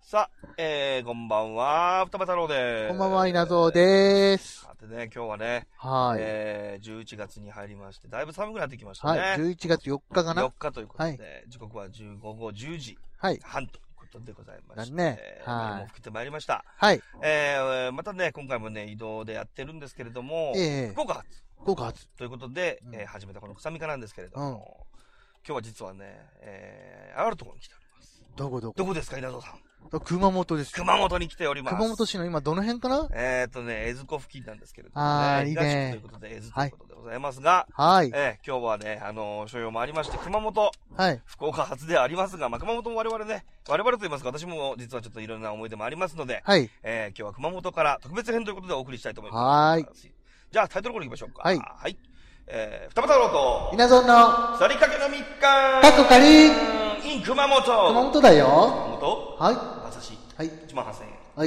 さあ、こんばんは、双葉太郎です。 こんばんは、稲造です。 さてね、今日はね、 はい。 11月に入りまして、だいぶ寒くなってきましたね。 はい、11月4日かな ?4 日ということで、はい、時刻は午後10時半ということでございまして、 ね、はい。 もう吹けてまいりました。 はい。 またね、今回もね、移動でやってるんですけれども、福岡発。 福岡発。 ということで、始めたこの草みかなんですけれども、今日は実はね、あるところに来ております。 どこですか、 稲造さん。 熊本です。 熊本に来ております。 熊本市の今どの辺かな？ 江津湖付近なんですけれどもね。 いいね。 東区ということで、江津ということでございますが、 はい。 今日はね、所用もありまして、熊本、 はい。 福岡発ではありますが、まあ、熊本も我々と言いますか、私も実はちょっといろんな思い出もありますので、 はい。 今日は熊本から特別編ということでお送りしたいと思います。 はい。 じゃあ、タイトルコール行きましょうか。 はい。 はい。双葉太郎と、 稲造の、 去りかけの3日、 かっこかり in 熊本。 熊本だよ。 熊本はい。 馬刺し。はい。18,000円。 はい。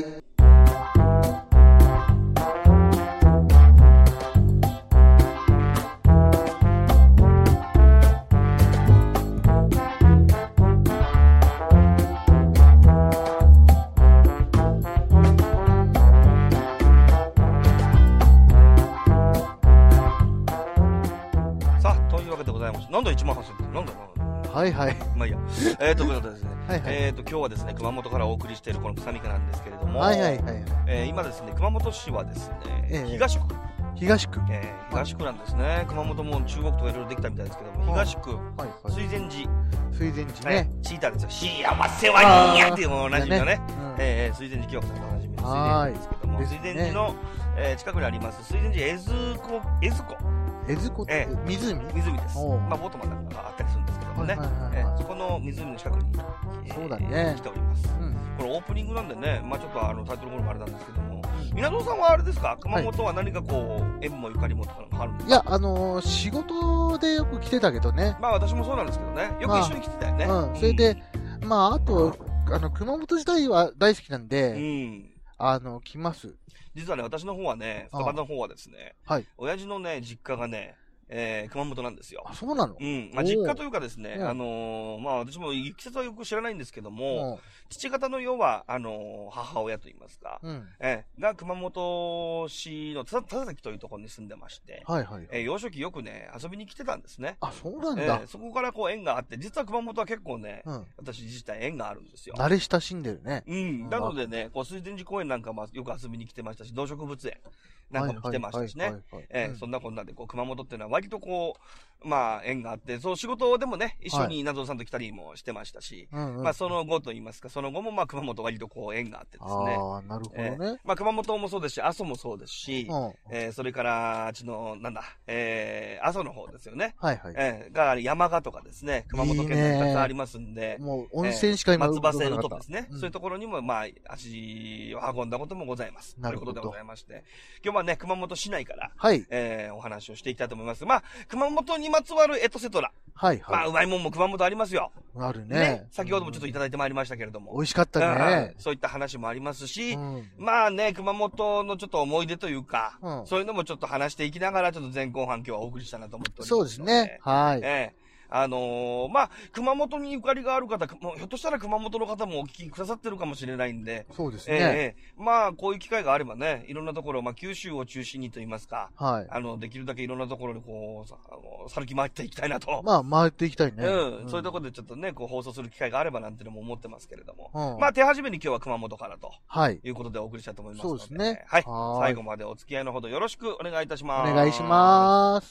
さあ、というわけでございます。なんだ18,000円ってなんだはいはい。 まあいいや。ということでですね。 はいはい。 今日はですね、熊本からお送りしているこの草みかなんですけれども、 はいはいはい。 今ですね、熊本市はですね、東区。 東区。 東区なんですね。熊本も中国とかいろいろできたみたいですけども、東区、水前寺。 水前寺ね。 チーターですよ。幸せはにやっていうおなじみのね、水前寺清子さんのおなじみの水前寺ですけども、水前寺の近くにあります水前寺江津湖。 江津湖って湖です。まあ、ボートマンなんかがあったりするんですけどもね。そこの湖の近くに、 そうだね。 来ております。これオープニングなんでね、まあちょっとタイトルコールもあれなんですけども、稲造さんはあれですか、熊本は何かこう、縁もゆかりもとかあるんですか？ いや、仕事でよく来てたけどね。 まあ私もそうなんですけどね。よく一緒に来てたよね。 それで、まああと、熊本自体は大好きなんで、来ます。 実はね、私の方はね、双葉の方はですね、親父のね、実家がね、熊本なんですよ。 あ、そうなの？ まあ、実家というかですね、まあ、私もいきさつはよく知らないんですけども、父方の世は、母親と言いますか、が熊本市の田崎というところに住んでまして、幼少期よくね、遊びに来てたんですね。 あ、そうなんだ。 そこからこう縁があって、実は熊本は結構ね、私自体縁があるんですよ。 慣れ親しんでるね。 なのでね、こう、水前寺公園なんかもよく遊びに来てましたし、動植物園なんかも来てましたしね。そんなこんなで、こう、熊本っていうのは割とこう、まあ、縁があって、そう、仕事でもね、一緒に稲造さんと来たりもしてましたし、まあ、その後と言いますか、その後もまあ、熊本割とこう、縁があってですね。 ああ、なるほどね。 まあ、熊本もそうですし、阿蘇もそうですし、それから、あっちの、なんだ、阿蘇の方ですよね。が、山鹿とかですね、熊本県にたくさんありますんで、 もう、温泉しか今、 松葉線とですね、そういうところにも、まあ、足を運んだこともございます。ということでございまして、今日はね、熊本市内から、お話をしていきたいと思います。まあ、熊本にまつわるエトセトラ。まあ、うまいもんも熊本ありますよ。 あるね。 先ほどもちょっといただいてまいりましたけれども。 美味しかったね。 そういった話もありますし、まあね、熊本のちょっと思い出というか、そういうのもちょっと話していきながら、ちょっと前後半今日はお送りしたいなと思っております。 そうですね。はい。 まあ、熊本にゆかりがある方、もうひょっとしたら熊本の方もお聞きくださってるかもしれないんで、 そうですね。 まあ、こういう機会があればね、いろんなところ、まあ、九州を中心にと言いますか、できるだけいろんなところにこう、歩き回っていきたいなと。 まあ、回っていきたいね。 そういうところでちょっとね、こう、放送する機会があればなんてのも思ってますけれども、まあ、手始めに今日は熊本からと、いうことでお送りしたいと思いますので、 そうですね。 はい。最後までお付き合いのほどよろしくお願いいたします。 お願いします。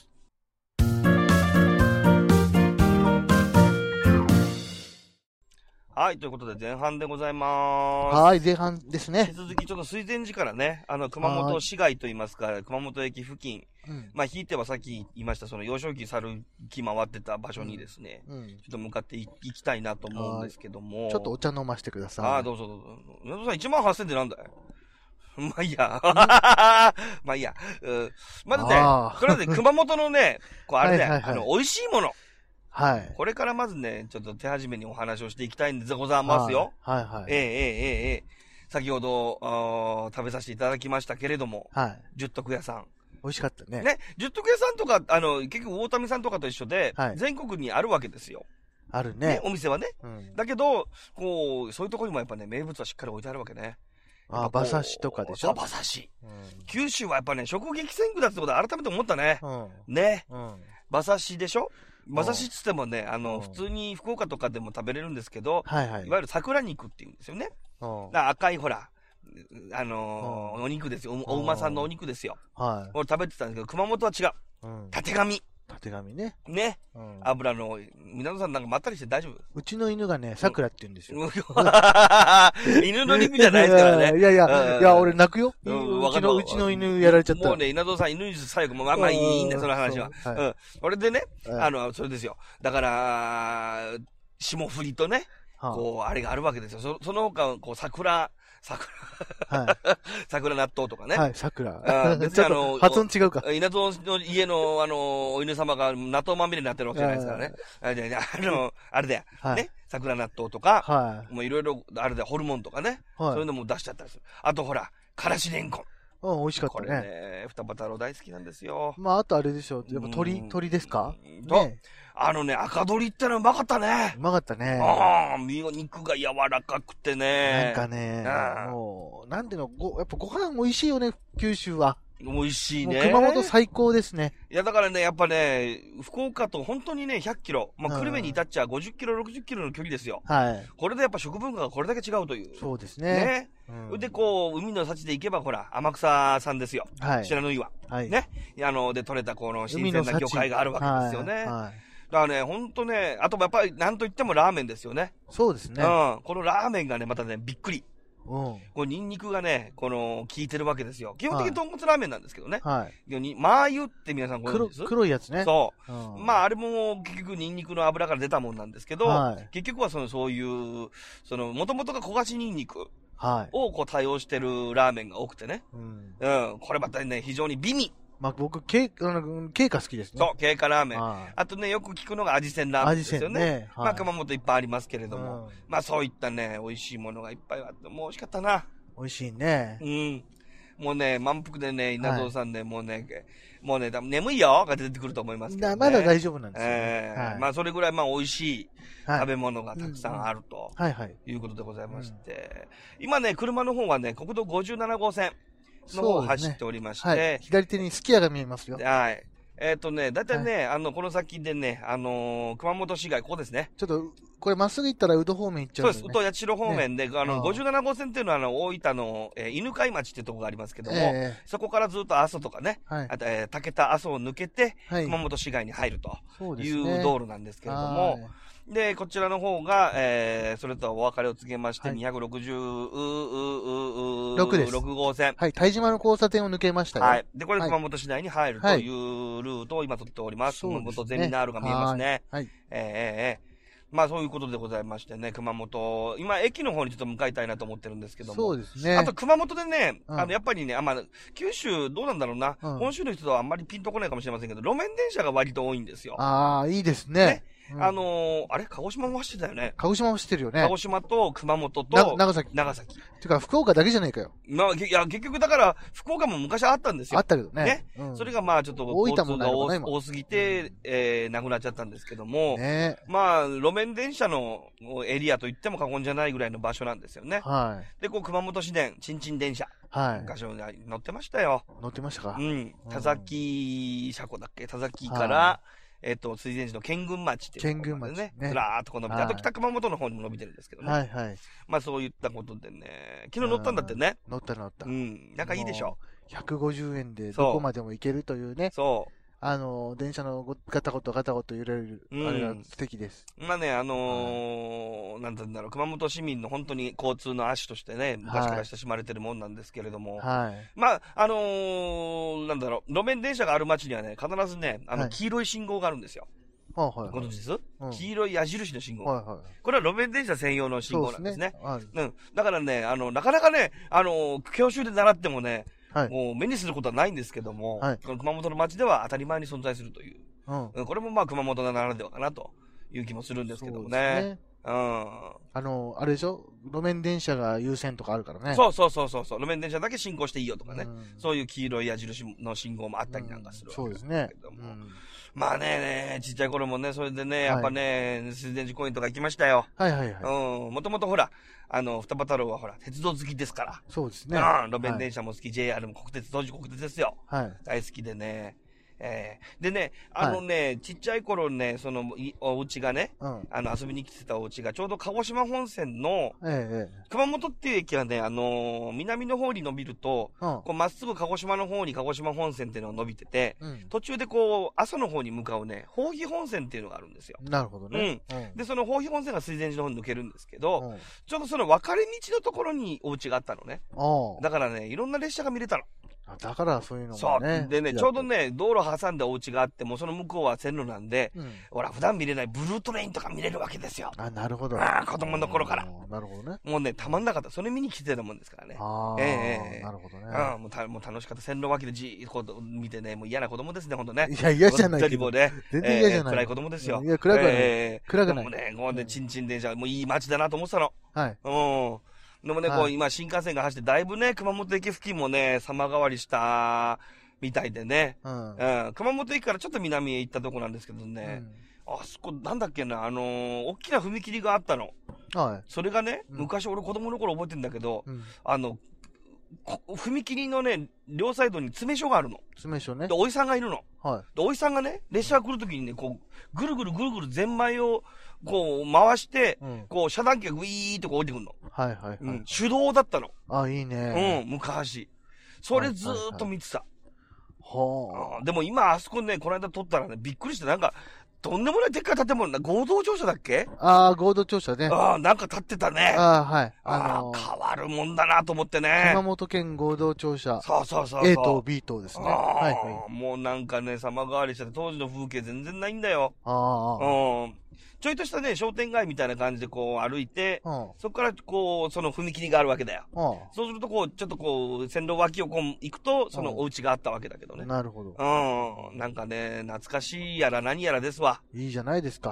はい、ということで前半でございます。 はい、前半ですね。 引き続きちょっと水前寺からね、熊本市街といいますか、熊本駅付近、まあ、ひいてはさっき言いました、その幼少期猿木回ってた場所にですね、ちょっと向かっていきたいなと思うんですけども。 ちょっとお茶飲ませてください。 どうぞどうぞ。皆さん18,000ってなんだい？まあいいや。まあいいや。まずね、とりあえず熊本のね、こうあれね、美味しいもの。これからまずね、ちょっと手始めにお話をしていきたいんでございますよ。先ほど、食べさせていただきましたけれども、十徳屋さん。 美味しかったね。 ね、十徳屋さんとか、結局大民さんとかと一緒で、全国にあるわけですよ。 あるね。 お店はね。だけど、こう、そういうところにもやっぱね、名物はしっかり置いてあるわけね。 馬刺しとかでしょ？ 馬刺し。九州はやっぱね、食撃戦区だってことは改めて思ったね。ね。馬刺しでしょ？馬刺しっつってもね、普通に福岡とかでも食べれるんですけど、いわゆる桜肉って言うんですよね。赤いほら、お肉ですよ。お馬さんのお肉ですよ。俺食べてたんですけど、熊本は違う。たてがみ。 たてがみね。 ね。油の、皆さんなんかまったりして大丈夫？ うちの犬がね、桜って言うんですよ。 犬の肉じゃないですからね。 いや、俺泣くよ。うちの犬やられちゃった。 もうね、稲造さん、犬に最後もまあいいんだよ、その話は。俺でね、それですよ。だから、霜降りとね、こう、あれがあるわけですよ。その他、こう、桜納豆とかね。 はい、桜。別に発音違うか。 稲造の家の、お犬様が納豆まみれになってるわけじゃないですからね。あれだよ。ね。桜納豆とか、もういろいろ、あれだよ、ホルモンとかね。そういうのも出しちゃったりする。あとほら、からしれんこん。 美味しかったね。これね、双葉太郎大好きなんですよ。 まあ、あとあれでしょ。やっぱ鳥ですか？ 赤鳥ってのうまかったね。 うまかったね。 肉が柔らかくてね。 なんかね、もう、なんていうの、やっぱご飯美味しいよね、九州は。 美味しいね。 熊本最高ですね。 いや、だからね、やっぱね、福岡と本当にね、100キロ。まあ、久留米に至っちゃ50キロ、60キロの距離ですよ。はい。これでやっぱ食文化がこれだけ違うという。 そうですね。 で、こう、海の幸で行けば、ほら、天草さんですよ。はい。白縫いは。はい。ね。で、取れたこの新鮮な魚介があるわけですよね。はい。だからね、ほんとね、あとやっぱりなんといってもラーメンですよね。 そうですね。 このラーメンがね、またね、びっくり。これニンニクがね、効いてるわけですよ。基本的に豚骨ラーメンなんですけどね。はい。マー油って皆さんご存知です？ 黒いやつね。 そう。まあ、あれも結局ニンニクの油から出たもんなんですけど、結局はそういう、もともとが焦がしニンニクをこう多用してるラーメンが多くてね。これまたね、非常に美味。 まあ、僕、経過好きですね。 そう、経過ラーメン。あとね、よく聞くのが味仙ラーメンですよね。まあ、熊本いっぱいありますけれども。まあ、そういったね、美味しいものがいっぱいあって、もう美味しかったな。 美味しいね。 もうね、満腹でね、稲造さんね、もうね、眠いよが出てくると思いますけどね。 まだ大丈夫なんですよ。 まあ、それぐらい、まあ、美味しい食べ物がたくさんあると。いうことでございまして。今ね、車の方はね、国道57号線。の方を走っておりまして、 左手にすき家が見えますよ。 はい。だいたいね、この先でね、熊本市街、ここですね。 ちょっと、これまっすぐ行ったら宇土方面行っちゃう。 そうです。宇土八代方面で、57号線っていうのは、大分の、犬飼町っていうところがありますけども、そこからずっと阿蘇とかね、あと、竹田阿蘇を抜けて、熊本市街に入るという道路なんですけれども、で、こちらの方が、それとはお別れを告げまして、266号線。 はい、泰島の交差点を抜けましたよ。 はい。で、これ熊本市内に入るというルートを今取っております。熊本ゼミナールが見えますね。はい。まあそういうことでございましてね、熊本、今駅の方にちょっと向かいたいなと思ってるんですけども。 そうですね。 あと熊本でね、やっぱりね、まあ、九州どうなんだろうな、本州の人はあんまりピンとこないかもしれませんけど、路面電車が割と多いんですよ。 ああ、いいですね。 あれ鹿児島も走ってたよね。 鹿児島も走ってるよね。 鹿児島と熊本と長崎。てか、福岡だけじゃないかよ。 いや、結局だから、福岡も昔あったんですよ。 あったけどね。 それがまあちょっと、交通が多すぎて、なくなっちゃったんですけども、まあ、路面電車のエリアと言っても過言じゃないぐらいの場所なんですよね。はい。で、熊本市電、ちんちん電車。はい。昔乗ってましたよ。 乗ってましたか？ 田崎車庫だっけ？田崎から、水前寺の県群町っていうところまでね、ずらーっとこう伸びて、あと北熊本の方にも伸びてるんですけどね。はいはい。まあそういったことでね、昨日乗ったんだってね。 乗った。 なんかいいでしょ。 150円でどこまでも行けるというね。そう。電車のガタゴト揺れる、あれが素敵です。 まあね、なんて言うんだろう、熊本市民の本当に交通の足としてね、昔から親しまれてるもんなんですけれども、はい。まあ、なんだろう、路面電車がある街にはね、必ずね、黄色い信号があるんですよ。ご存知です？黄色い矢印の信号。これは路面電車専用の信号なんですね。だからね、なかなかね、教習で習ってもね、もう目にすることはないんですけども、この熊本の街では当たり前に存在するという。これもまあ熊本ならではかなという気もするんですけどもね。あれでしょ？路面電車が優先とかあるからね。 そう。路面電車だけ進行していいよとかね。そういう黄色い矢印の信号もあったりなんかするわけですけども。 まあね、ちっちゃい頃もね、それでね、やっぱね、水前寺公園とか行きましたよ。 はいはいはい。 もともとほら、双葉太郎はほら、鉄道好きですから。 そうですね。 路面電車も好き、JR も国鉄、当時国鉄ですよ。 はい。 大好きでね。でね、ちっちゃい頃ね、お家がね、遊びに来てたお家が、ちょうど鹿児島本線の、熊本っていう駅はね、南の方に伸びると、こう、まっすぐ鹿児島の方に鹿児島本線っていうのが伸びてて、途中でこう、阿蘇の方に向かうね、豊肥本線っていうのがあるんですよ。 なるほどね。 で、その豊肥本線が水前寺の方に抜けるんですけど、ちょうどその分かれ道のところにお家があったのね。だからね、いろんな列車が見れたの。 だからそういうのもね。 そう。でね、ちょうどね、道路挟んでお家があって、もうその向こうは線路なんで、ほら、普段見れないブルートレインとか見れるわけですよ。 なるほど。 子供の頃から。 なるほどね。 もうね、たまんなかった。それ見に来てたもんですからね。 なるほどね。 もう楽しかった。線路脇でじーっと見てね、もう嫌な子供ですね、ほんとね。 いや、嫌じゃないけど。 全然嫌じゃない。 暗い子供ですよ。 いや、暗くない。暗くない。 もうね、こうね、チンチン電車、もういい街だなと思ってたの。 はい。 でもね、こう、今、新幹線が走って、だいぶね、熊本駅付近もね、様変わりしたみたいでね。熊本駅からちょっと南へ行ったとこなんですけどね。あそこ、なんだっけな、大きな踏切があったの。はい。それがね、昔俺子供の頃覚えてんだけど、踏切のね、両サイドに詰め所があるの。 詰め所ね。 で、おじさんがいるの。 はい。 で、おじさんがね、列車が来るときにね、こう、ぐるぐるゼンマイを、こう、回して、こう、遮断機がグイーってこう降りてくるの。 はいはい。 手動だったの。 いいね。 昔。それずーっと見てた。でも今、あそこね、この間撮ったらね、びっくりして、なんか、とんでもないでっかい建物な、合同庁舎だっけ？ 合同庁舎ね。 なんか建ってたね。 はい。 変わるもんだなと思ってね。 熊本県合同庁舎。 そう。 A 棟 B 棟ですね。 もうなんかね、様変わりしてて、当時の風景全然ないんだよ。ちょいとしたね、商店街みたいな感じでこう歩いて、そこからこう、その踏切があるわけだよ。そうするとこう、ちょっとこう、線路脇をこう行くと、そのお家があったわけだけどね。 なるほど。 なんかね、懐かしいやら何やらですわ。 いいじゃないですか。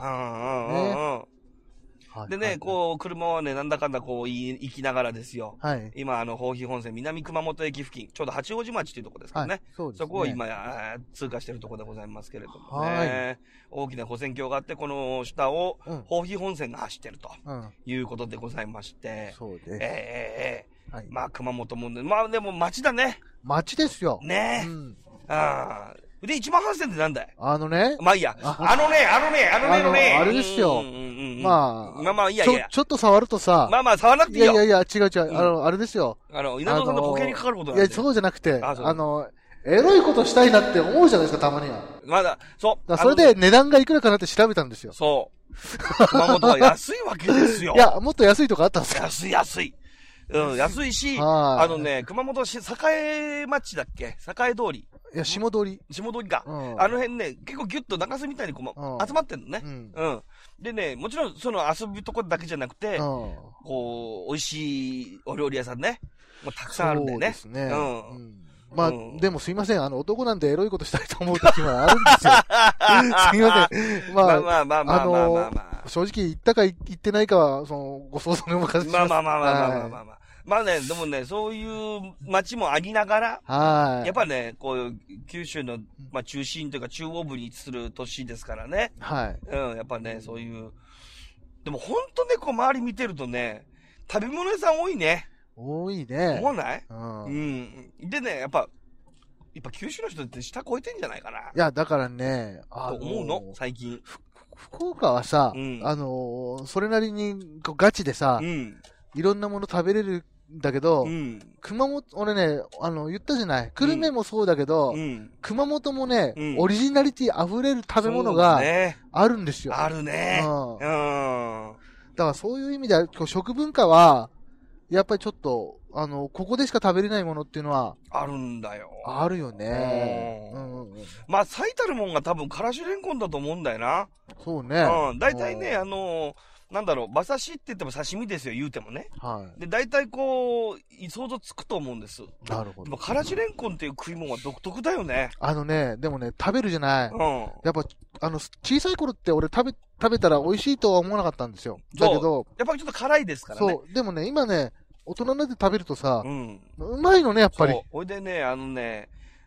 でね、こう、車はね、なんだかんだこう、行きながらですよ。 はい。 今、豊肥本線、南熊本駅付近、ちょうど八王子町というところですからね。そうですね。そこを今、通過しているところでございますけれどもね。大きな保線橋があって、この下を、豊肥本線が走ってるということでございまして。 そうです。 まあ、熊本もね、まあでも町だね。 町ですよ。 ねで、一番反戦ってなんだい？ まあいいや。あれですよ。まあ、いいや。 ちょっと触るとさ。 まあ、触らなくていいよ。 いや、違う。あれですよ。 稲田さんの保険にかかることなんで。 いや、そうじゃなくて、エロいことしたいなって思うじゃないですか、たまには。 まだ、そう。 それで値段がいくらかなって調べたんですよ。 そう。熊本は安いわけですよ。 いや、もっと安いとこあったんですか？ 安い。安いし、熊本栄町だっけ？栄通り。 いや、下通りか。あの辺ね、結構ギュッと中洲みたいに集まってんのね。でね、もちろんその遊ぶとこだけじゃなくて、こう、美味しいお料理屋さんね。もうたくさんあるんだよね。 そうですね。まあ、でもすいません。男なんでエロいことしたいと思う時もあるんですよ。すいません。まあ、正直言ったか言ってないかは、ご想像にお任せします。 まあね、でもね、そういう街もありながら、やっぱね、こういう九州の、中心というか中央部に位置する都市ですからね。やっぱね、そういう、でも本当ね、こう周り見てるとね、食べ物屋さん多いね。 多いね。 思わない？でね、やっぱ九州の人って下超えてんじゃないかな。いや、だからね、 思うの最近。 福岡はさ、それなりにガチでさ、いろんなもの食べれるんだけど、熊本、俺ね、言ったじゃない。久留米もそうだけど、熊本もね、オリジナリティ溢れる食べ物があるんですよ。 あるね。 だからそういう意味では、食文化は、やっぱりちょっと、ここでしか食べれないものっていうのは、 あるんだよ。 あるよね。 まあ、最たるもんが多分、からしれんこんだと思うんだよな。 そうね。 大体ね、なんだろう、馬刺しって言っても刺身ですよ、言うてもね。で、大体こう、想像つくと思うんです。 なるほど。 でも、からしれんこんっていう食い物は独特だよね。 でもね、食べるじゃない。やっぱ、小さい頃って俺食べたら美味しいとは思わなかったんですよ。だけど、 やっぱりちょっと辛いですからね。 そう。でもね、今ね、大人になって食べるとさ、うまいのね、やっぱり。 ほいでね、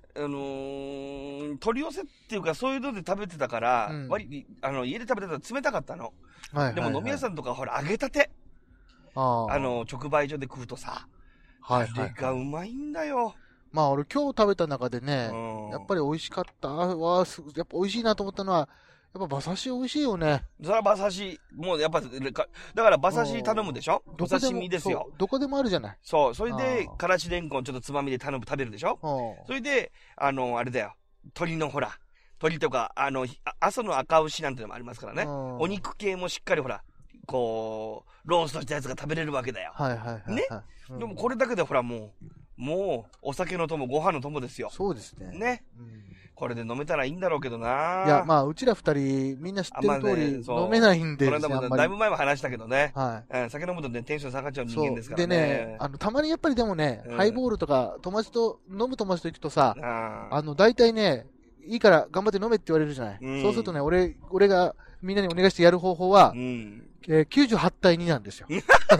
取り寄せっていうか、そういうので食べてたから、家で食べてたら冷たかったの。でも飲み屋さんとかほら、揚げたて。直売所で食うとさ、あれがうまいんだよ。 まあ俺今日食べた中でね、やっぱり美味しかったわ、やっぱ美味しいなと思ったのは、やっぱ馬刺し美味しいよね。 それは馬刺し、もうやっぱ、だから馬刺し頼むでしょ。お刺身ですよ。 どこでもあるじゃない。 そう、それで、からしれんこんちょっとつまみで食べるでしょ。それで、あれだよ、鶏のほら、鶏とか、阿蘇の赤牛なんてのもありますからね。お肉系もしっかりほら、こう、ローストしたやつが食べれるわけだよ。ね。でもこれだけでほらもう、お酒の友、ご飯の友ですよ。 そうですね。 ね。これで飲めたらいいんだろうけどな。 いや、まあ、うちら二人、みんな知ってる通り、飲めないんで。 これだいぶ前も話したけどね。酒飲むとね、テンション下がっちゃう人間ですからね。 でね、たまにやっぱりでもね、ハイボールとか、飲む友達と行くとさ、大体ね、いいから頑張って飲めって言われるじゃない。そうするとね、俺がみんなにお願いしてやる方法は、98対2なんですよ。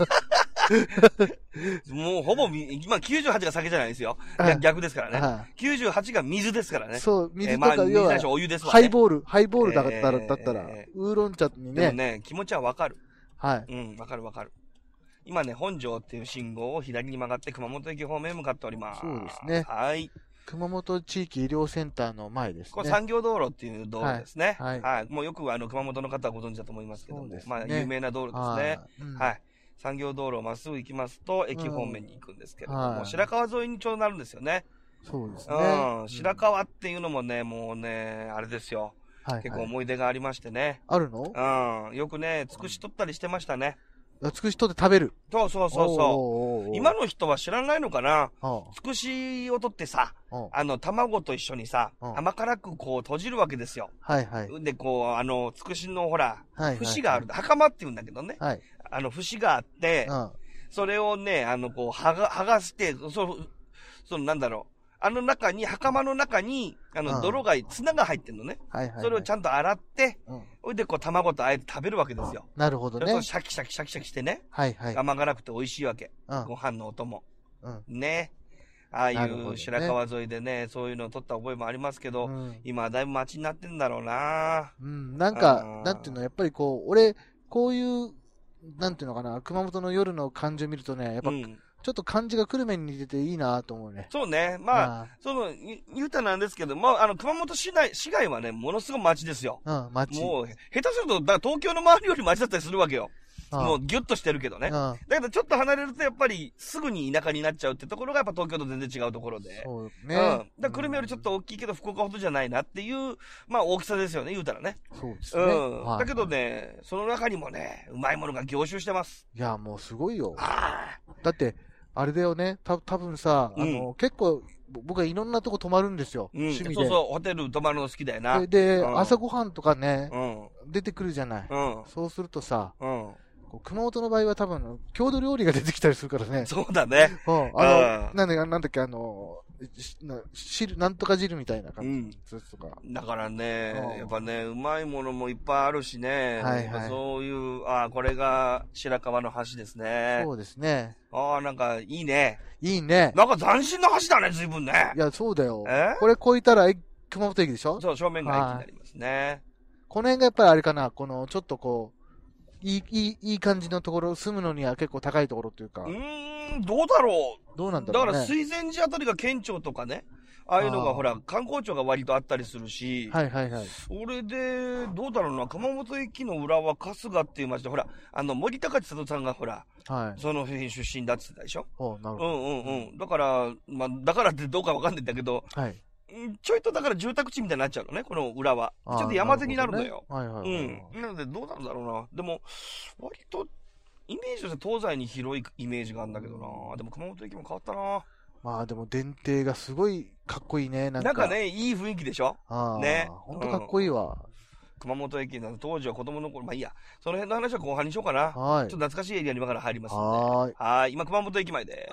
もうほぼ、今98が酒じゃないですよ。逆ですからね。98が水ですからね。 そう、水とか、要は、 お湯ですわね。ハイボールだったら、ウーロン茶にね。 でもね、気持ちはわかる。わかる。今ね、本庄っていう信号を左に曲がって熊本駅方面へ向かっております。 そうですね。はい。熊本地域医療センターの前ですね。 これ産業道路っていう道路ですね。はい。もうよく熊本の方はご存知だと思いますけども、まあ有名な道路ですね。はい。産業道路をまっすぐ行きますと、駅方面に行くんですけれども、白川沿いにちょうどなるんですよね。 そうですね。 白川っていうのもね、もうね、あれですよ。結構思い出がありましてね。 あるの？ よくね、つくし取ったりしてましたね。 つくし取って食べる。 そう。今の人は知らないのかな？つくしを取ってさ、卵と一緒にさ、甘辛くこう閉じるわけですよ。で、こう、つくしのほら、節がある。袴って言うんだけどね。節があって、それをね、こう、剥がして、なんだろう。袴の中に、泥が、砂が入ってんのね。それをちゃんと洗って、それでこう、卵とあえて食べるわけですよ。 なるほどね。 シャキシャキしてね。甘辛くて美味しいわけ。ご飯のお供。ね。ああいう白川沿いでね、そういうのを取った覚えもありますけど、今はだいぶ街になってんだろうな。 なんか、なんていうの、やっぱりこう、俺、こういう、なんていうのかな、熊本の夜の感じを見るとね、やっぱ、ちょっと感じが久留米に似てていいなと思うね。 そうね。まあ、言うたなんですけど、まあ、熊本市街はね、ものすごい街ですよ。 街。 もう、下手すると、東京の周りより街だったりするわけよ。もうギュッとしてるけどね。だけどちょっと離れるとやっぱりすぐに田舎になっちゃうってところがやっぱ東京と全然違うところで。 そうね。 だから久留米よりちょっと大きいけど福岡ほどじゃないなっていう、まあ大きさですよね、言うたらね。 そうですね。 だけどね、その中にもね、うまいものが凝集してます。 いや、もうすごいよ。だって、あれだよね、多分さ、結構、僕はいろんなとこ泊まるんですよ。趣味で。 そうそう、ホテル泊まるの好きだよな。 で、朝ごはんとかね、出てくるじゃない。そうするとさ、熊本の場合は多分、郷土料理が出てきたりするからね。 そうだね。 なんだっけ、汁、なんとか汁みたいな感じとか。 だからね、やっぱね、うまいものもいっぱいあるしね。そういう、これが白川の橋ですね。 そうですね。 なんか、いいね。 いいね。 なんか斬新な橋だね、随分ね。 いや、そうだよ。これ越えたら、熊本駅でしょ？ そう、正面が駅になりますね。 この辺がやっぱりあれかな、ちょっとこう、いい感じのところ、住むのには結構高いところっていうか。 どうだろう。 どうなんだろうね。 だから水前寺あたりが県庁とかね。ああいうのがほら、観光庁が割とあったりするし。それで、どうだろうな、熊本駅の裏は春日っていう町で、ほら、森高千里さんがほら、その辺出身だって言ってたでしょ。 なるほど。 だから、だからってどうかわかんないんだけど、ちょいとだから住宅地みたいになっちゃうのね、この裏は。ちょっと山手になるのよ。なので、どうなんだろうな。でも、割と、イメージとして東西に広いイメージがあるんだけどな。でも熊本駅も変わったな。 まあでも電停がすごいかっこいいね。 なんかね、いい雰囲気でしょ。ね。 ほんとかっこいいわ。 熊本駅の当時は子供の頃、まあいいや。その辺の話は後半にしようかな。ちょっと懐かしいエリアに今から入りますので。今熊本駅前です。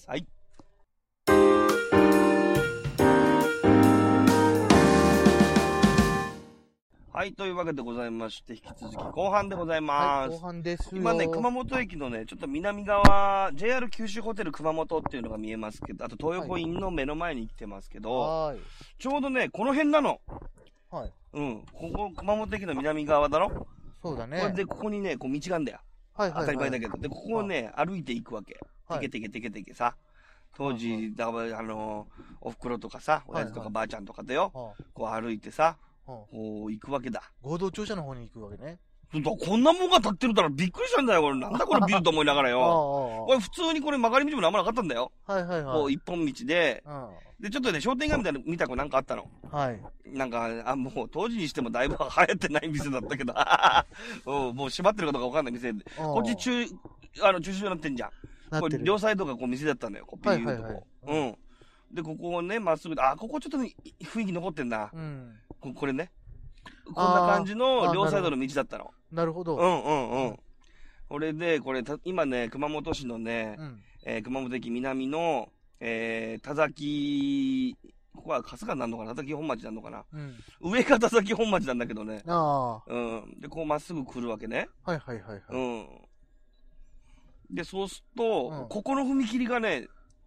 はい。 はい、というわけでございまして、引き続き後半でございます。 はい、後半ですよ。 今ね、熊本駅のね、ちょっと南側、JR 九州ホテル熊本っていうのが見えますけど、あと東横インの目の前に来てますけど、はい、ちょうどね、この辺なの。はい。うん。ここ、熊本駅の南側だろ？ そうだね。 で、ここにね、こう道があんだよ。はいはい、はい。当たり前だけど。で、ここをね、歩いていくわけ。てけてけてけてけさ。当時、だからお袋とかさ、親父とかばあちゃんとかでよ、こう歩いてさ、こう行くわけだ。 合同庁舎の方に行くわけね。 こんなもんが立ってるからびっくりしたんだよ、これ。なんだこれビルと思いながらよ。これ普通にこれ曲がり道もなんもなかったんだよ。はいはいはい。こう一本道で、で、ちょっとね、商店街みたいな見たくなんかあったの。はい。なんか、もう当時にしてもだいぶ流行ってない店だったけど、もう閉まってるかどうかわかんない店で。こっち駐車場になってんじゃん。これ両サイドがこう店だったんだよ、こうピーッとこう。うん。で、ここをね、まっすぐ、ここちょっとね、雰囲気残ってんな。うん。これね。こんな感じの両サイドの道だったの。 なるほど。 うんうんうん。これで、今ね、熊本市のね、熊本駅南の、田崎、ここは春日になるのかな、田崎本町になるのかな。上が田崎本町なんだけどね。うん。で、こうまっすぐ来るわけね。 はいはいはい。 うん。で、そうすると、ここの踏切がね、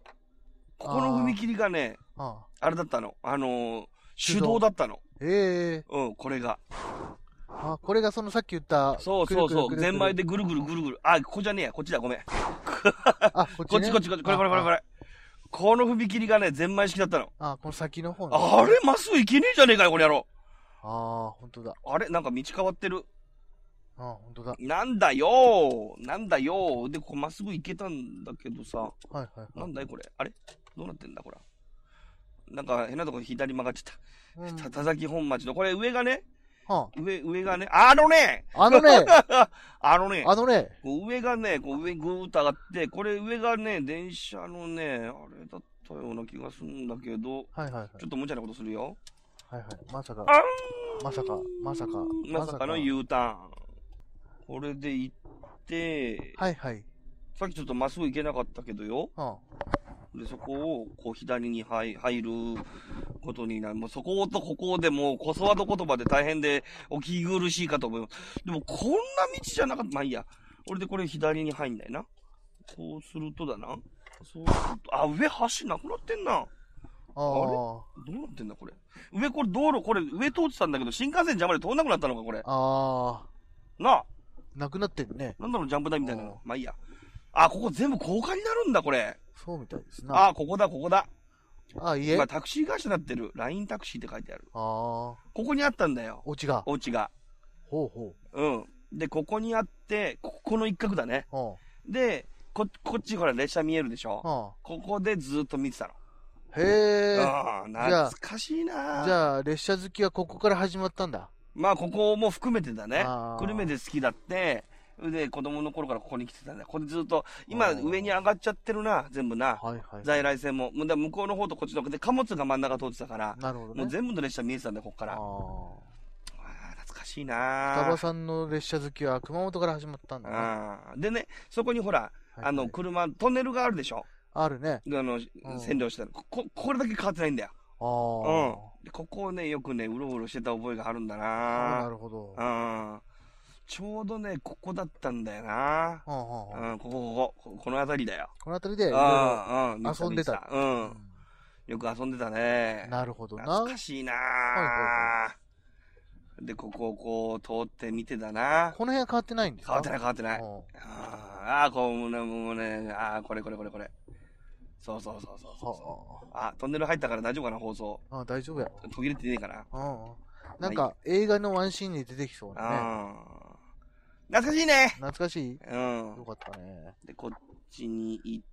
あれだったの。手動だったの。うん、これが。 これがそのさっき言った。 そう。ゼンマイでぐるぐる。ここじゃねえや。こっちだ、ごめん。こっち。これ。この踏切がね、ゼンマイ式だったの。 この先の方ね。あれ、まっすぐ行けねえじゃねえかよ、これやろ。 ほんとだ。 あれ、なんか道変わってる。 ほんとだ。 なんだよ。で、ここまっすぐ行けたんだけどさ。はい。なんだい、これ。あれどうなってんだ、これ。なんか変なとこ左曲がっちゃった。田崎本町の、これ上がね、上がね、上がね、こう上ぐーっと上がって、これ上がね、電車のね、あれだったような気がするんだけど、ちょっと無茶なことするよ。 まさかの U ターン。これで行って、さっきちょっとまっすぐ行けなかったけどよ。で、そこを、こう、左に入ることになる。もう、そことここでもう、こそわど言葉で大変で、お聞き苦しいかと思います。でも、こんな道じゃなかった。まあいいや。俺でこれ左に入んだよな。こうするとだな。そうすると、上橋なくなってんな。あれどうなってんだ、これ。上これ道路、これ上通ってたんだけど、新幹線邪魔で通んなくなったのか、これ。なあ。 なくなってんね。 なんだろう、ジャンプ台みたいなの。まあいいや。ここ全部高架になるんだ、これ。 そうみたいですな。 ここだ。 いえ。 今タクシー会社になってる。LINE タクシーって書いてある。ここにあったんだよ。 お家が。ほう。 うん。で、ここにあって、ここの一角だね。で、こっちほら列車見えるでしょ。ここでずっと見てたの。 へー。懐かしいな。 じゃあ、列車好きはここから始まったんだ。 まあ、ここも含めてだね。久留米で好きだって、で、子供の頃からここに来てたんだ。これずっと、今上に上がっちゃってるな、全部な。在来線も。向こうの方とこっちの方で貨物が真ん中通ってたから。なるほどね。もう全部の列車見えてたんだよ、こっから。懐かしいな。 双葉さんの列車好きは熊本から始まったんだね。 でね、そこにほら、車、トンネルがあるでしょ。 あるね。 占領してる。これだけ変わってないんだよ。で、ここをね、よくね、うろうろしてた覚えがあるんだな。 なるほど。 ちょうどね、ここだったんだよな。この辺りだよ。 この辺りで、遊んでた。 よく遊んでたね。 なるほどな。 懐かしいな。で、ここをこう通って見てたな。 この辺は変わってないんですか？ 変わってない。こうね、これ。そう。トンネル入ったから大丈夫かな、放送。 大丈夫や。 途切れてねえかな。 なんか、映画のワンシーンに出てきそうだね。 懐かしいね。 懐かしい？ よかったね。 で、こっちに行って、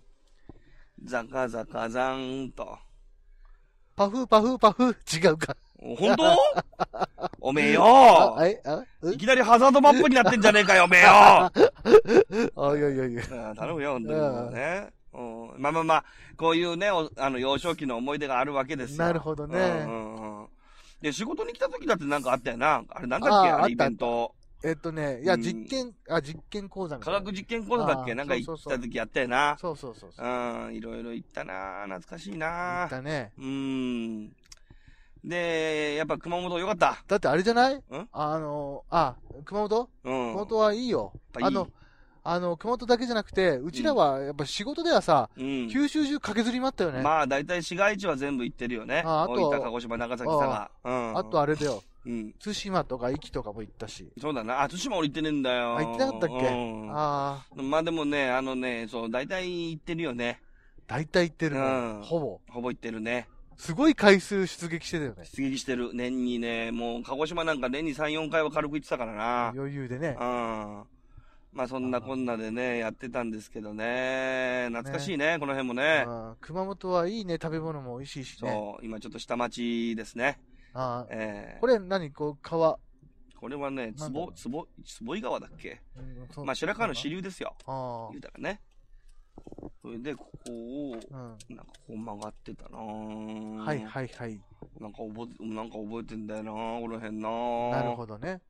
ザカザカザンと。 パフ、違うか。 本当？おめえよ。いきなりハザードマップになってんじゃねえかよ、おめえよ。 いや。 頼むよ、本当にね。まあ、こういうね、幼少期の思い出があるわけですよ。 なるほどね。 で、仕事に来た時だってなんかあったよな。あれなんだっけ、あれイベント。 いや、実験講座みたいな。 科学実験講座だっけ、なんか行った時やったよな。 そう。 いろいろ行ったな。懐かしいな。 行ったね。 で、やっぱ熊本良かった。 だってあれじゃない？熊本？熊本はいいよ。熊本だけじゃなくて、うちらはやっぱ仕事ではさ、九州中駆けずり回ったよね。 まあ大体市街地は全部行ってるよね。大分、鹿児島、長崎、佐賀。 あとあれだよ。対馬とか壱岐とかも行ったし。 そうだな。対馬俺行ってねえんだよ。 行ってなかったっけ？ まあでもね、そう、大体行ってるよね。 大体行ってるね。ほぼ行ってるね。 すごい回数出撃してたよね。 出撃してる。年にね、もう、鹿児島なんか年に3、4回は軽く行ってたからな。 余裕でね。 まあそんなこんなでね、やってたんですけどね。懐かしいね、この辺もね。 熊本はいいね、食べ物も美味しいしね。 そう、今ちょっと下町ですね。 これ何川。 これはね、坪井川だっけ？まあ白川の支流ですよ。言うたらね。それで、ここを、なんかこう曲がってたなぁ。 はいはいはい。 なんか覚えてんだよなぁ、この辺なぁ。なるほどね。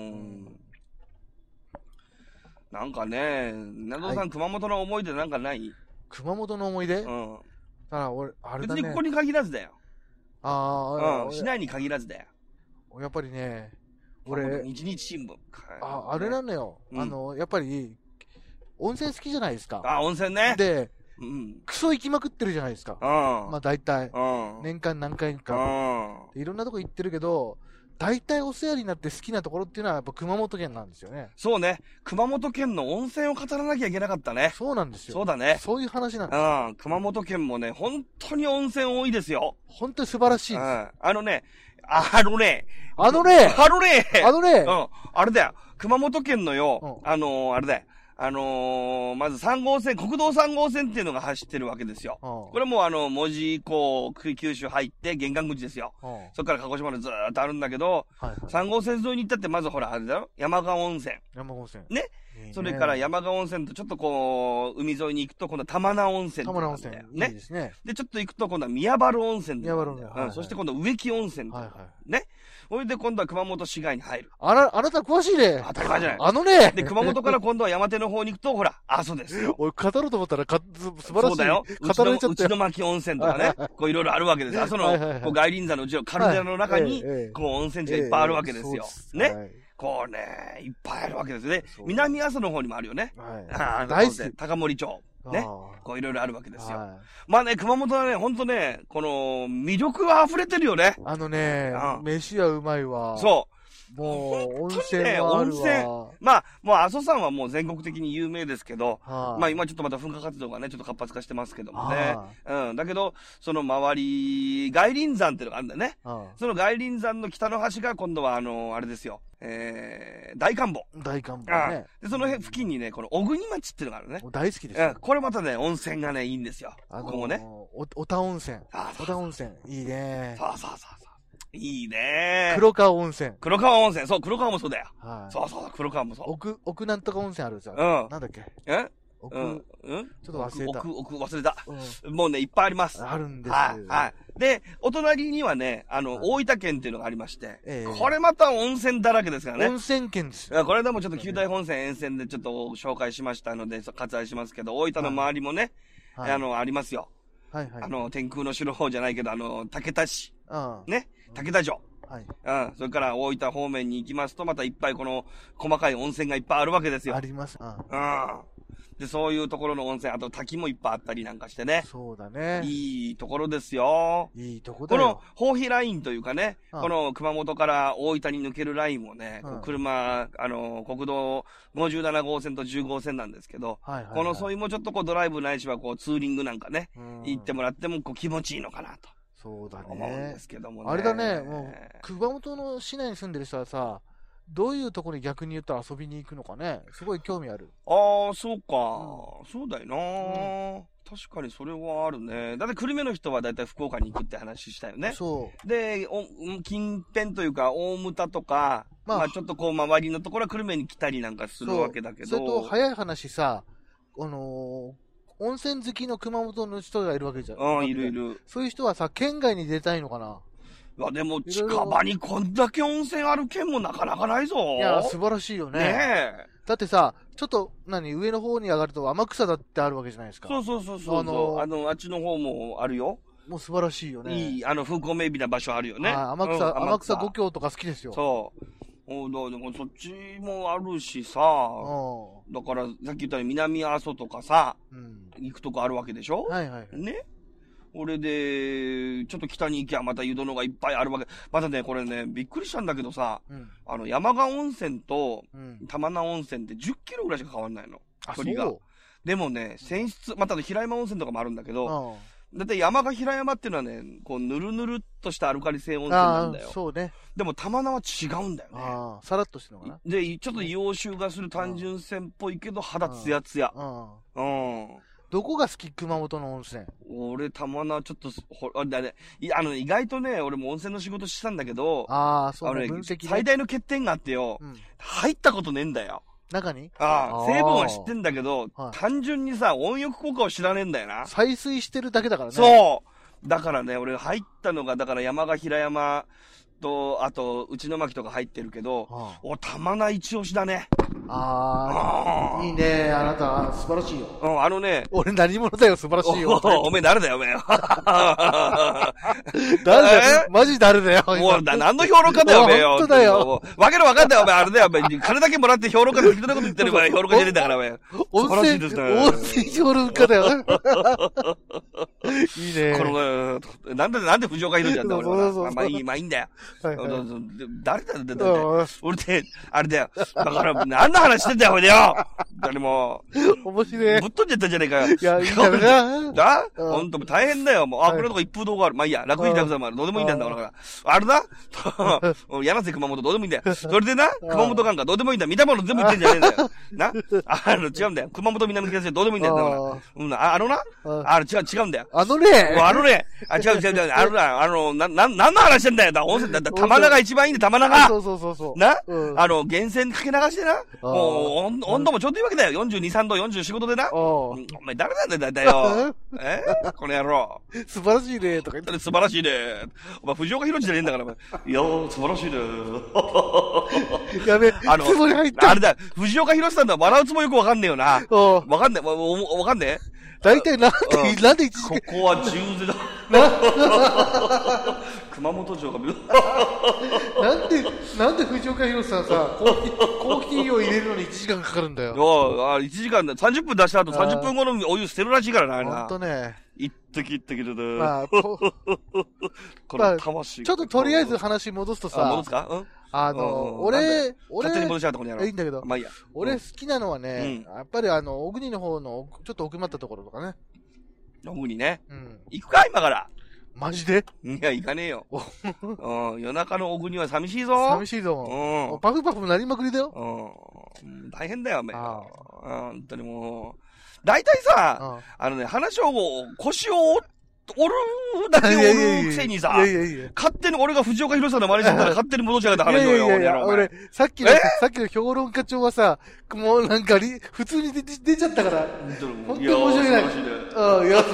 なんかね、などさん、熊本の思い出なんかない？ 熊本の思い出？俺、あれだね。 別にここに限らずだよ。市内に限らずだよ。 やっぱりね、俺、 日日新聞。 あれなのよ。やっぱり、温泉好きじゃないですか。 温泉ね。 で、クソ行きまくってるじゃないですか。まあ大体、年間何回か。いろんなとこ行ってるけど、大体お世話になって好きなところっていうのはやっぱ熊本県なんですよね。 そうね。熊本県の温泉を語らなきゃいけなかったね。 そうなんですよ。 そうだね。 そういう話なんです。 熊本県もね、本当に温泉多いですよ。 本当に素晴らしいです。 あれだよ。熊本県のよ、あれだよ。まず3号線、国道3号線っていうのが走ってるわけですよ。これも門司港、九州入って玄関口ですよ。そっから鹿児島でずーっとあるんだけど、3号線沿いに行ったってまずほら、あれだよ。山川温泉。ね。それから山川温泉とちょっとこう、海沿いに行くと今度は玉名温泉。 玉名温泉。ね。いいですね。 で、ちょっと行くと今度は宮原温泉。 宮原温泉。 そして今度は植木温泉。ね。それで今度は熊本市街に入る。 あなた詳しいね。 当たり前じゃない。で、熊本から今度は山手の方に行くと、ほら、阿蘇ですよ。 俺語ろうと思ったら素晴らしい。 そうだよ。 語られちゃったよ。 内巻温泉とかね。こういろいろあるわけです。阿蘇の外輪山のうちのカルデラの中に、こう温泉地がいっぱいあるわけですよ。ね。こうね、いっぱいあるわけですね。南阿蘇の方にもあるよね。大好き。高森町。ね。こういろいろあるわけですよ。まあね、熊本はね、ほんとね、この魅力が溢れてるよね。 飯はうまいわ。 そう。 もう、温泉はあるわ。 まあ、もう阿蘇山はもう全国的に有名ですけど、まあ今ちょっとまた噴火活動がね、ちょっと活発化してますけどもね。だけど、その周り、外輪山っていうのがあるんだよね。その外輪山の北の端が今度はあれですよ。大観峰。 大観峰ね。 で、その辺付近にね、この小国町っていうのがあるね。 大好きです。 これまたね、温泉がね、いいんですよ。ここもね。 小田温泉。小田温泉。いいね。 そう。いいね。 黒川温泉。 そう、黒川もそうだよ。そう、黒川もそう。 奥なんとか温泉あるじゃん。なんだっけ？ちょっと忘れた。 忘れた。もうね、いっぱいあります。 あるんです。 はい。で、お隣にはね、大分県っていうのがありまして、これまた温泉だらけですからね。 温泉県ですよ。 これでもちょっと九大本線沿線でちょっと紹介しましたので、割愛しますけど、大分の周りもね、ありますよ。天空の城方じゃないけど、竹田市。ね。竹田城。それから大分方面に行きますと、またいっぱいこの細かい温泉がいっぱいあるわけですよ。 あります。 で、そういうところの温泉、あと滝もいっぱいあったりなんかしてね。 そうだね。 いいところですよ。 いいとこだよ。 この、豊肥ラインというかね、この熊本から大分に抜けるラインもね、車、国道57号線と10号線なんですけど、このそういうもうちょっとこうドライブないしはこうツーリングなんかね、行ってもらってもこう気持ちいいのかなと。 そうだね。 思うんですけどもね。 あれだね、もう、熊本の市内に住んでる人はさ、どういうところに逆に言ったら遊びに行くのかね。すごい興味ある。 そうか。そうだよな。確かにそれはあるね。だって久留米の人はだいたい福岡に行くって話したよね。 そう。 で、近辺というか、大牟田とか、まあちょっとこう周りのところは久留米に来たりなんかするわけだけど。 それと早い話さ、温泉好きの熊本の人がいるわけじゃん。 いる。 そういう人はさ、県外に出たいのかな。 でも近場にこんだけ温泉ある県もなかなかないぞ。 いや、素晴らしいよね。 ねえ。 だってさ、ちょっと、上の方に上がると天草だってあるわけじゃないですか。 そう。あっちの方もあるよ。 もう素晴らしいよね。 いい、風光明媚な場所あるよね。 天草五峡とか好きですよ。 そう。でもそっちもあるしさ、だからさっき言ったように南阿蘇とかさ、行くとこあるわけでしょ。 はいはい。 ね。俺で、ちょっと北に行きゃまた湯殿がいっぱいあるわけ。またね、これね、びっくりしたんだけどさ、山鹿温泉と玉名温泉って10キロぐらいしか変わんないの。距離が。でもね、泉質、また平山温泉とかもあるんだけど、だって山鹿平山っていうのはね、こう、ぬるぬるっとしたアルカリ性温泉なんだよ。 そうね。 でも玉名は違うんだよね。 さらっとしてるのかな。 で、ちょっと硫黄臭がする単純泉っぽいけど、肌ツヤツヤ。 どこが好き熊本の温泉。 俺、玉名ちょっと、意外とね、俺も温泉の仕事してたんだけど、 そうね、 最大の欠点があってよ、入ったことねえんだよ。 中に成分は知ってんだけど、単純にさ、温浴効果を知らねえんだよな。 採水してるだけだからね。 そう。だからね、俺入ったのが、だから山鹿平山と、あと、内巻とか入ってるけど、玉名一押しだね。 いいね、あなた、素晴らしいよ。俺何者だよ、素晴らしいよ。 おめえ誰だよ、おめえ。 誰だよ、マジ誰だよ。 もう、何の評論家だよ、おめえよ。 本当だよ。 わけのわかんないよ、おめえ、あれだよ、おめえ。金だけもらって評論家で適当なこと言ってる場合、評論家じゃねえんだから、おめえ。 温泉評論家だよ。いいね。 なんで藤岡弘なんだ、俺は。まあいいんだよ。誰だよ、俺って、あれだよ。だから、何の話してんだよ、おいでよ。誰も。 面白い。 ぶっ飛んじゃったじゃねえかよ。 いや、いいんだな。ほんと、大変だよ。もう、これとか一風堂がある。まあいいや、楽に楽さもある。どうでもいいんだよ、だから。あれだ柳瀬熊本どうでもいいんだよ。それでな、熊本なんかどうでもいいんだよ。見たもの全部言ってんじゃねえんだよ。な。違うんだよ。熊本南北線どうでもいいんだよ。違うんだよ。違う。何の話してんだよ。温泉だ。玉名が一番いいんだよ、玉名が。 そう。 な。源泉かけ流してな。もう、温度もちょうどいいわけだよ。42、3度、44、5度でな。お前誰なんだよ。この野郎。 素晴らしいね、とか言って。素晴らしいね。お前、藤岡弘じゃねえんだから、いや素晴らしいね。 やべ、つもり入った。 あれだ、藤岡弘さんだ、笑うつもよくわかんねえよな。わかんねえ。 大体なんで一時ここは十字だ。熊本城がなんで藤岡弘さんさ、コーヒーを入れるのに1時間かかるんだよ。 1時間だ。30分出した後30分後のお湯捨てるらしいからな。 ほんとね。 一滴だな。 まあ、 この魂。 ちょっととりあえず話戻すとさ。 戻すか？ 俺、 勝手に戻しちゃうとこにやろう。 いいんだけど。 まあいいや。 俺好きなのはね、やっぱり小国の方の、ちょっと奥まったところとかね。 小国ね。行くか今から。 マジで？ いや、行かねえよ。夜中の小国は寂しいぞ。 寂しいぞ。パフパフなりまくりだよ。 大変だよ、お前。本当にもう。大体さ、話を、腰を折るだけ折るくせにさ、勝手に俺が藤岡弘さんの真似してたら勝手に戻しやがった話をよ。 俺、さっきの評論家長はさ、もうなんか普通に出ちゃったから、本当に申し訳ない。いや、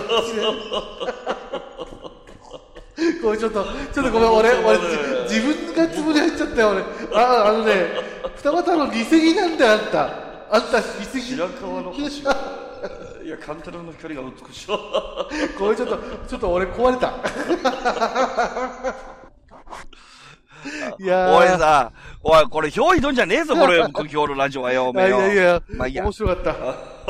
これちょっとごめん、俺、自分がつもり入っちゃったよ、俺。二股の利席なんだよ、あんた、利席。 白川の橋。いや、カンタロウの距離が美しい。 これちょっと俺壊れた。いやおいさ、これ表ひどんじゃねえぞ、これ、今日のラジオはよ、おめえよ。 いや、 まあいいや。 面白かった。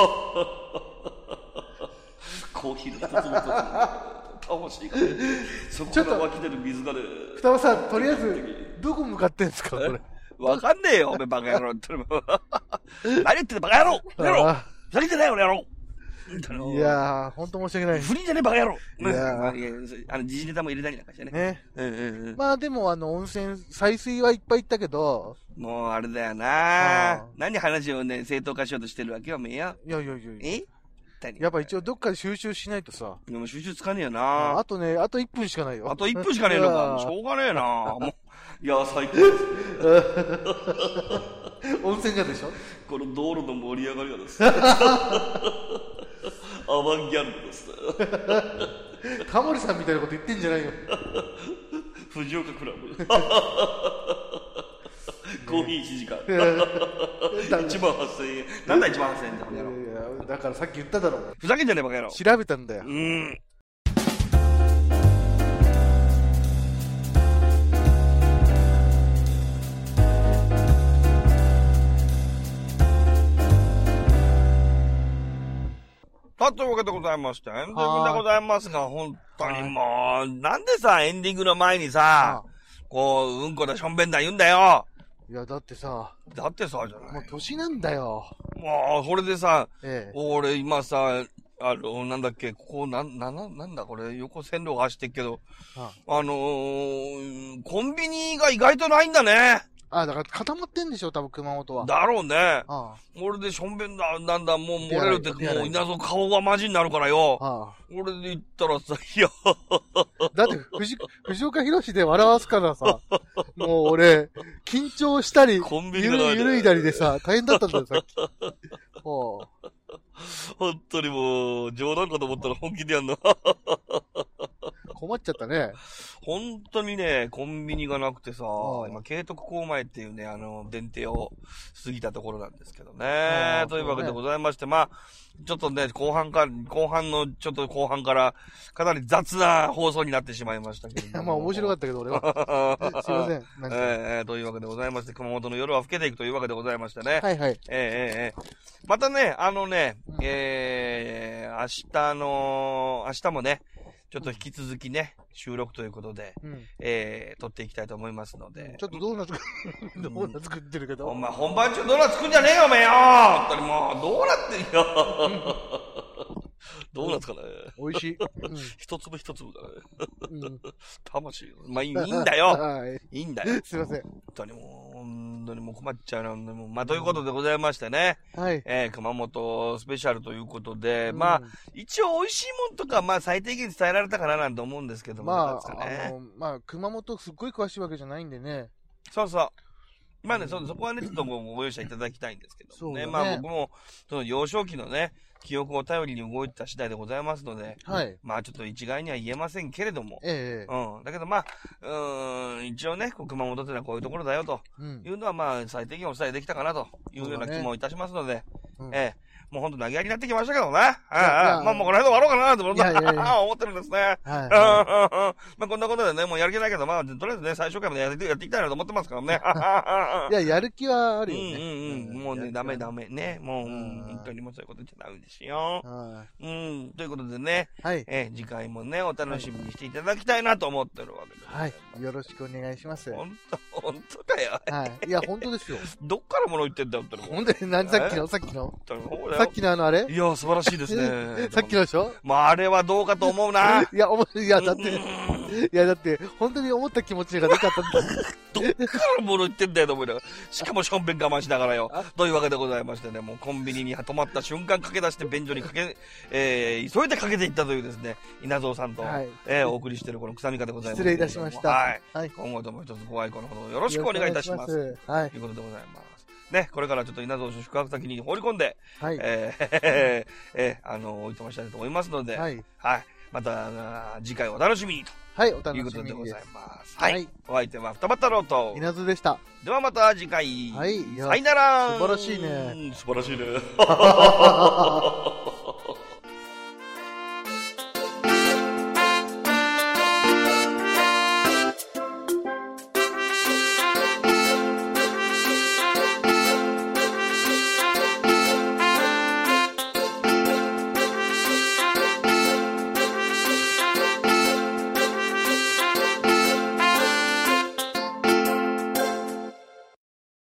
コーヒーの一つ一つ。魂がね、そこから湧き出る水がね。 双葉さん、とりあえず、どこ向かってんすか、これ。 わかんねえよ、おめえバカ野郎。何言ってんだ、バカ野郎。ふざけてないよ、俺野郎。 いやー、ほんと申し訳ない。 不倫じゃねえ、バカ野郎。いや時事ネタも入れたりなんかしてね。 まあでも、温泉、採水はいっぱい行ったけど。 もう、あれだよな。何話をね、正当化しようとしてるわけよ、おめえよ。 いや。やっぱ一応どっかで収集しないとさ。 でも収集つかねえよな。 あと1分しかないよ。 あと1分しかねえのか。しょうがねえな。もう、いや、最高です。 温泉がでしょ？ この道路の盛り上がりがですね。アバンギャルドですね。 タモリさんみたいなこと言ってんじゃないよ。 藤岡クラブ。コーヒー1時間。18,000円。なんだ18,000円だ、この野郎。 だからさっき言っただろ。 ふざけんじゃねえ、バカ野郎。 調べたんだよ。 たというわけでございまして、エンディングでございますが、本当にもう、なんでさ、エンディングの前にさ、こう、うんこだしょんべんだ言うんだよ。 いや、だってさじゃない。 もう年なんだよ。 もう、それでさ、俺今さ、なんだっけ、ここ、なんだこれ、横線路が走ってっけど、コンビニが意外とないんだね。 だから固まってんでしょ、多分熊本は。 だろうね。俺でしょんべんだ、なんだ、もう漏れるって、もう稲造顔がマジになるからよ。俺で言ったらさ、いや。 だって、藤岡弘で笑わすからさ、もう俺、緊張したり、ゆるいだりでさ、大変だったんだよ、さっき。 本当にもう、冗談かと思ったら本気でやんの。 困っちゃったね。 本当にね、コンビニがなくてさ、今、慶徳郊前っていうね、電停を過ぎたところなんですけどね。というわけでございまして、まあ、ちょっとね、後半から、かなり雑な放送になってしまいましたけど。 まあ、面白かったけど、俺は。すいません。というわけでございまして、熊本の夜は更けていくというわけでございましてね。 はいはい。 またね、明日もね、ちょっと引き続きね、収録ということで、撮っていきたいと思いますので。 ちょっとドーナツ作ってるけど。 お前、本番中ドーナツ作んじゃねえよ、おめえよ。本当にもう、どうなってんよ。ドーナツかね。 美味しい。 一粒一粒だね。魂。まあいいんだよ。いいんだよ。 すいません。 本当にもう困っちゃうな。まあ、ということでございましてね。 はい。 熊本スペシャルということで、まあ、一応美味しいもんとか、まあ最低限伝えられたかななんて思うんですけども。 まあ、熊本すっごい詳しいわけじゃないんでね。 そうそう。まあね、そこはね、ちょっとご容赦いただきたいんですけどね。まあ僕も、その幼少期のね、記憶を頼りに動いてた次第でございますので、まあちょっと一概には言えませんけれども、だけどまあ、一応ね、熊本ってのはこういうところだよというのはまあ最低限お伝えできたかなというような気もいたしますので、もうほんと投げやりになってきましたけどね。まあもうこの間終わろうかなと思ってるんですね。まあこんなことでね、もうやる気ないけど、まあとりあえずね、最初回までやっていきたいなと思ってますからね。 いや、やる気はあるよね。もうね、ダメ。ね。もう、本当にもうそういうこと言っちゃダメですよ。ということでね、次回もね、お楽しみにしていただきたいなと思ってるわけです。 はい。よろしくお願いします。 本当かよ。 いや、本当ですよ。 どっから物言ってんだよ、 本当に、さっきのさっきのあれいや、素晴らしいですね。 さっきのでしょまあ、あれはどうかと思うな。 いや、だって、本当に思った気持ちが出ちゃったんだ。 どっから物言ってんだよと思いながら。しかもしょんべん我慢しながらよ。というわけでございましてね、もうコンビニに止まった瞬間駆け出して便所に急いでかけていったというですね、稲造さんと、お送りしているこの草みかでございます。 失礼いたしました。 はい。今後とも一つご愛顧のほどよろしくお願いいたします。はい。ということでございます。ね、これからちょっと稲造宿泊先に放り込んで、置いてましたいと思いますので、また次回お楽しみにと。 はい、お楽しみに。 いうことでございます。はい。お相手は二葉太郎と稲造でした。 ではまた次回。 はい。 さよなら。 素晴らしいね。 素晴らしいね。